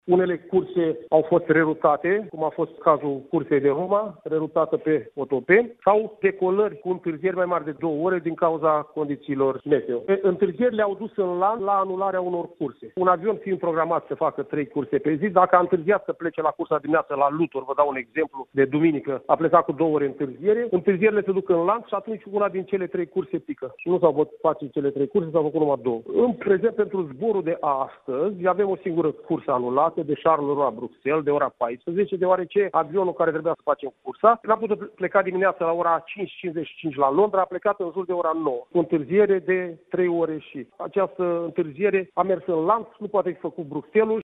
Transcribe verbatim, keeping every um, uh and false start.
Unele curse au fost rerutate, cum a fost cazul cursei de Roma, rerutată pe Otopeni, sau decolări cu întârzieri mai mari de două ore din cauza condițiilor meteo. Întârzierile au dus în lan la anularea unor curse. Un avion fiind programat să facă trei curse pe zi, dacă a întârziat să plece la cursa dimineață la Lutor, vă dau un exemplu de duminică, a plecat cu două ore întârziere, întârzierile se duc în lan și atunci una din cele trei curse pică. Și nu s-au putut face cele trei curse, s-au făcut numai două. În prezent, pentru zborul de astăzi, avem o singură cursă anulată de Charleroi Bruxelles de ora paisprezece, deoarece avionul care trebuia să facem cursa n-a putut pleca dimineața la ora cinci cincizeci și cinci la Londra, a plecat în jur de ora nouă, cu întârziere de trei ore și. Această întârziere a mers în lanț, nu poate fi făcut Bruxelles.